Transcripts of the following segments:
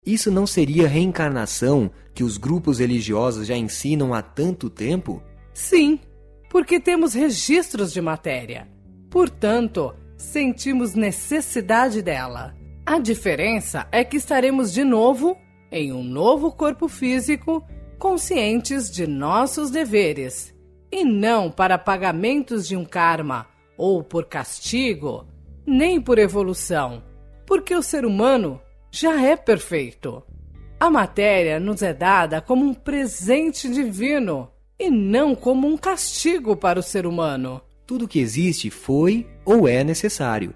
Isso não seria reencarnação que os grupos religiosos já ensinam há tanto tempo? Sim, porque temos registros de matéria. Portanto, sentimos necessidade dela. A diferença é que estaremos de novo em um novo corpo físico, conscientes de nossos deveres, e não para pagamentos de um karma, ou por castigo, nem por evolução, porque o ser humano já é perfeito. A matéria nos é dada como um presente divino e não como um castigo para o ser humano. Tudo que existe foi ou é necessário.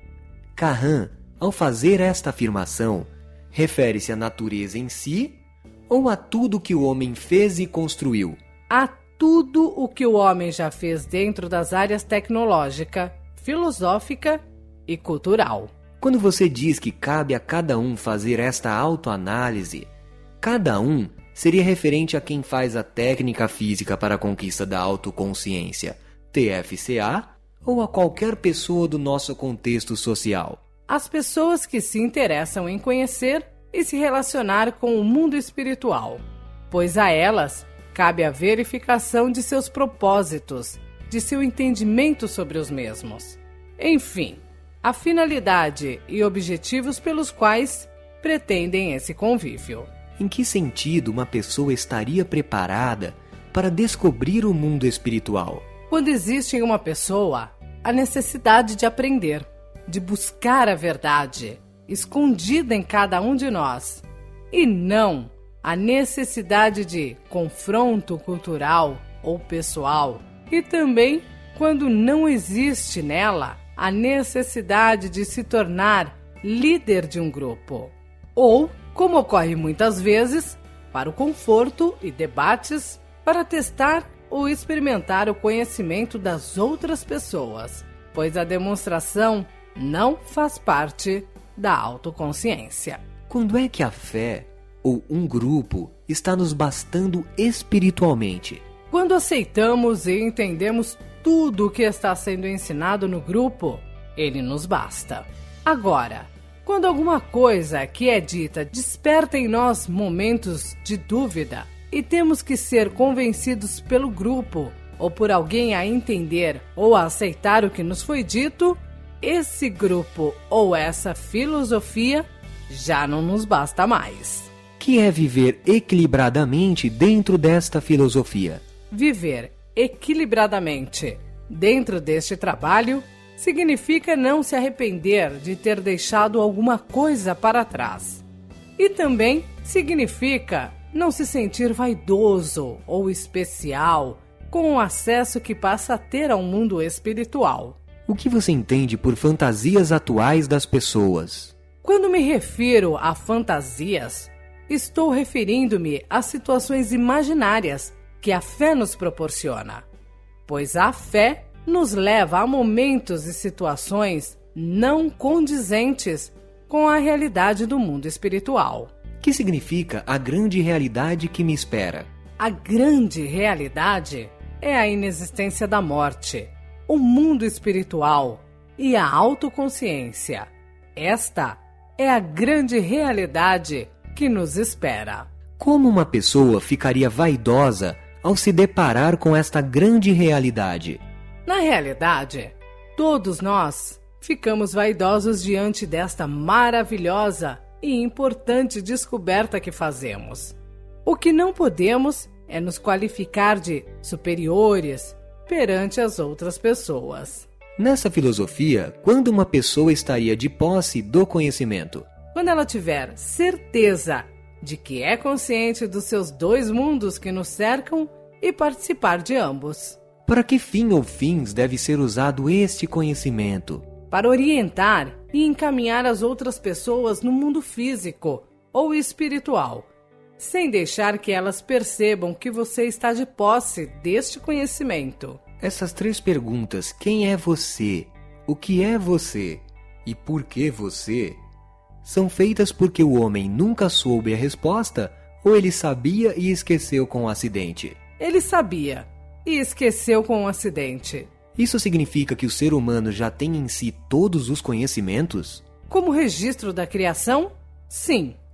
Kahan, ao fazer esta afirmação, refere-se à natureza em si ou a tudo que o homem fez e construiu? A tudo o que o homem já fez dentro das áreas tecnológica, filosófica e cultural. Quando você diz que cabe a cada um fazer esta autoanálise, cada um seria referente a quem faz a técnica física para a conquista da autoconsciência, TFCA, ou a qualquer pessoa do nosso contexto social? As pessoas que se interessam em conhecer e se relacionar com o mundo espiritual, pois a elas cabe a verificação de seus propósitos, de seu entendimento sobre os mesmos. Enfim, a finalidade e objetivos pelos quais pretendem esse convívio. Em que sentido uma pessoa estaria preparada para descobrir o mundo espiritual? Quando existe em uma pessoa a necessidade de aprender, de buscar a verdade, escondida em cada um de nós, e não a necessidade de confronto cultural ou pessoal, e também quando não existe nela a necessidade de se tornar líder de um grupo, ou, como ocorre muitas vezes, para o conforto e debates para testar ou experimentar o conhecimento das outras pessoas, pois a demonstração não faz parte da autoconsciência. Quando é que a fé ou um grupo está nos bastando espiritualmente? Quando aceitamos e entendemos tudo o que está sendo ensinado no grupo, ele nos basta. Agora, quando alguma coisa que é dita desperta em nós momentos de dúvida e temos que ser convencidos pelo grupo ou por alguém a entender ou a aceitar o que nos foi dito, esse grupo ou essa filosofia já não nos basta mais. Que é viver equilibradamente dentro desta filosofia? Viver equilibradamente dentro deste trabalho significa não se arrepender de ter deixado alguma coisa para trás. E também significa não se sentir vaidoso ou especial com o acesso que passa a ter ao mundo espiritual. O que você entende por fantasias atuais das pessoas? Quando me refiro a fantasias, estou referindo-me a situações imaginárias que a fé nos proporciona, pois a fé nos leva a momentos e situações não condizentes com a realidade do mundo espiritual. O que significa a grande realidade que me espera? A grande realidade é a inexistência da morte, o mundo espiritual e a autoconsciência. Esta é a grande realidade que nos espera. Como uma pessoa ficaria vaidosa ao se deparar com esta grande realidade? Na realidade, todos nós ficamos vaidosos diante desta maravilhosa e importante descoberta que fazemos. O que não podemos é nos qualificar de superiores perante as outras pessoas. Nessa filosofia, quando uma pessoa estaria de posse do conhecimento? Quando ela tiver certeza de que é consciente dos seus dois mundos que nos cercam e participar de ambos. Para que fim ou fins deve ser usado este conhecimento? Para orientar e encaminhar as outras pessoas no mundo físico ou espiritual, sem deixar que elas percebam que você está de posse deste conhecimento. Essas três perguntas, quem é você, o que é você e por que você, são feitas porque o homem nunca soube a resposta ou ele sabia e esqueceu com o acidente? Ele sabia e esqueceu com o acidente. Isso significa que o ser humano já tem em si todos os conhecimentos? Como registro da criação? Sim.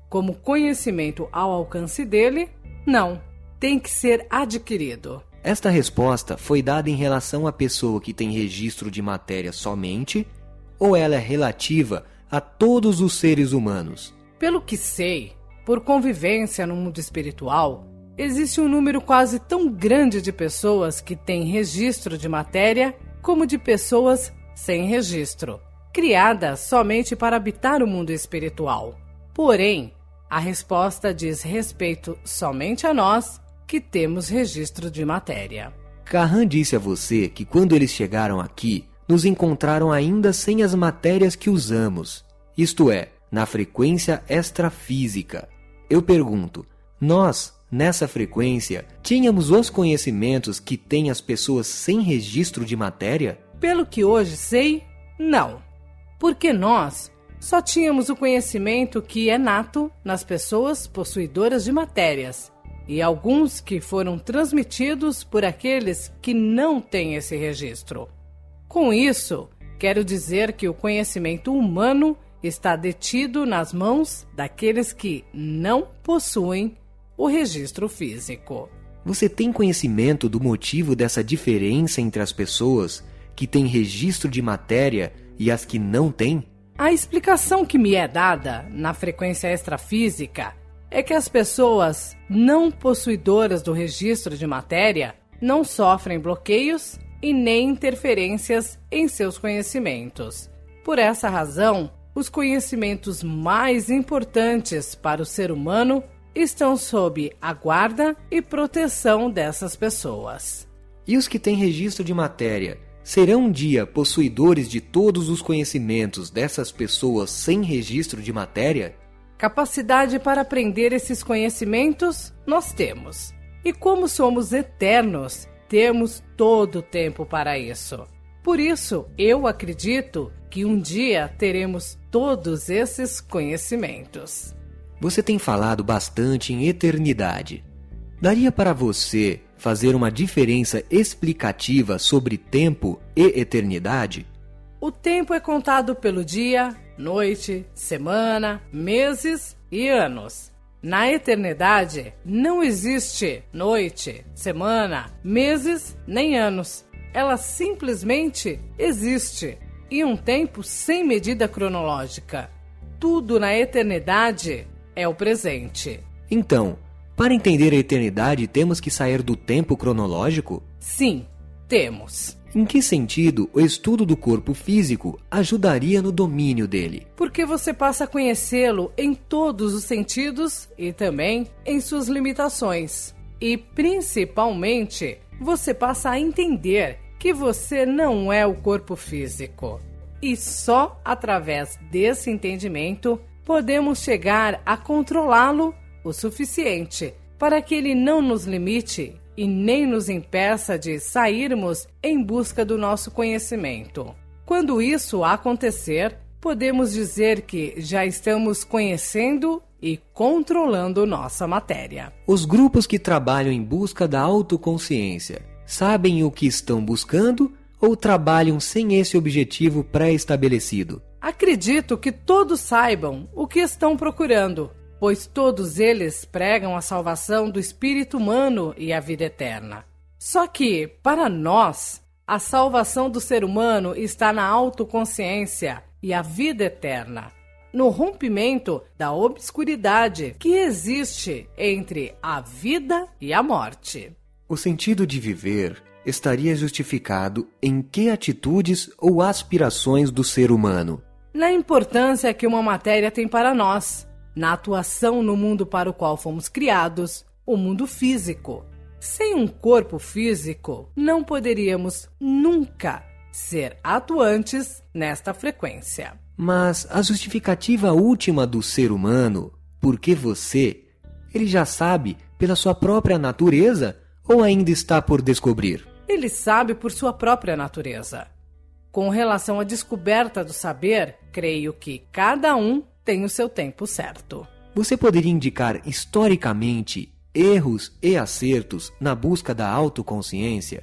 como conhecimento ao alcance dele, não. Tem que ser adquirido. Esta resposta foi dada em relação à pessoa que tem registro de matéria somente, ou ela é relativa a todos os seres humanos? Pelo que sei, por convivência no mundo espiritual, existe um número quase tão grande de pessoas que têm registro de matéria como de pessoas sem registro, criadas somente para habitar o mundo espiritual. Porém, a resposta diz respeito somente a nós que temos registro de matéria. Carran disse a você que quando eles chegaram aqui, nos encontraram ainda sem as matérias que usamos, isto é, na frequência extrafísica. Eu pergunto, nós, nessa frequência, tínhamos os conhecimentos que têm as pessoas sem registro de matéria? Pelo que hoje sei, não. Porque nós só tínhamos o conhecimento que é nato nas pessoas possuidoras de matérias, e alguns que foram transmitidos por aqueles que não têm esse registro. Com isso, quero dizer que o conhecimento humano está detido nas mãos daqueles que não possuem o registro físico. Você tem conhecimento do motivo dessa diferença entre as pessoas que têm registro de matéria e as que não têm? A explicação que me é dada na frequência extrafísica é que as pessoas não possuidoras do registro de matéria não sofrem bloqueios e nem interferências em seus conhecimentos. Por essa razão, os conhecimentos mais importantes para o ser humano estão sob a guarda e proteção dessas pessoas. E os que têm registro de matéria serão um dia possuidores de todos os conhecimentos dessas pessoas sem registro de matéria? Capacidade para aprender esses conhecimentos nós temos. E como somos eternos, temos todo o tempo para isso. Por isso, eu acredito que um dia teremos todos esses conhecimentos. Você tem falado bastante em eternidade. Daria para você fazer uma diferença explicativa sobre tempo e eternidade? O tempo é contado pelo dia, noite, semana, meses e anos. Na eternidade, não existe noite, semana, meses nem anos. Ela simplesmente existe. E um tempo sem medida cronológica. Tudo na eternidade é o presente. Então, para entender a eternidade, temos que sair do tempo cronológico? Sim, temos. Em que sentido o estudo do corpo físico ajudaria no domínio dele? Porque você passa a conhecê-lo em todos os sentidos e também em suas limitações. E, principalmente, você passa a entender que você não é o corpo físico. E só através desse entendimento podemos chegar a controlá-lo o suficiente para que ele não nos limite e nem nos impeça de sairmos em busca do nosso conhecimento. Quando isso acontecer, podemos dizer que já estamos conhecendo e controlando nossa matéria. Os grupos que trabalham em busca da autoconsciência sabem o que estão buscando ou trabalham sem esse objetivo pré-estabelecido? Acredito que todos saibam o que estão procurando, pois todos eles pregam a salvação do espírito humano e a vida eterna. Só que, para nós, a salvação do ser humano está na autoconsciência e a vida eterna, no rompimento da obscuridade que existe entre a vida e a morte. O sentido de viver estaria justificado em que atitudes ou aspirações do ser humano? Na importância que uma matéria tem para nós, na atuação no mundo para o qual fomos criados, o mundo físico. Sem um corpo físico, não poderíamos nunca ser atuantes nesta frequência. Mas a justificativa última do ser humano, porque você, ele já sabe pela sua própria natureza ou ainda está por descobrir? Ele sabe por sua própria natureza. Com relação à descoberta do saber, creio que cada um tem o seu tempo certo. Você poderia indicar historicamente erros e acertos na busca da autoconsciência?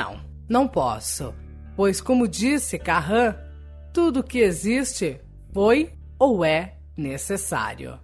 Não posso. Pois, como disse Carran, tudo que existe foi ou é necessário.